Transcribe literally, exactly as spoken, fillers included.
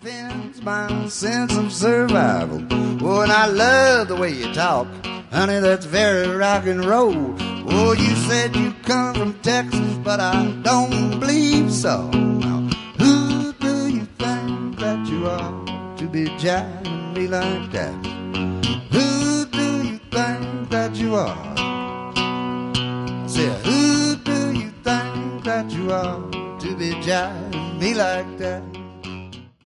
offends my sense of survival. Oh, and I love the way you talk, honey, that's very rock and roll. Oh, you said you come from Texas, but I don't believe so. Now, who do you think that you are to be jiving me like that? Who do you think that you are? I said, who do you think that you are to be jiving me like that?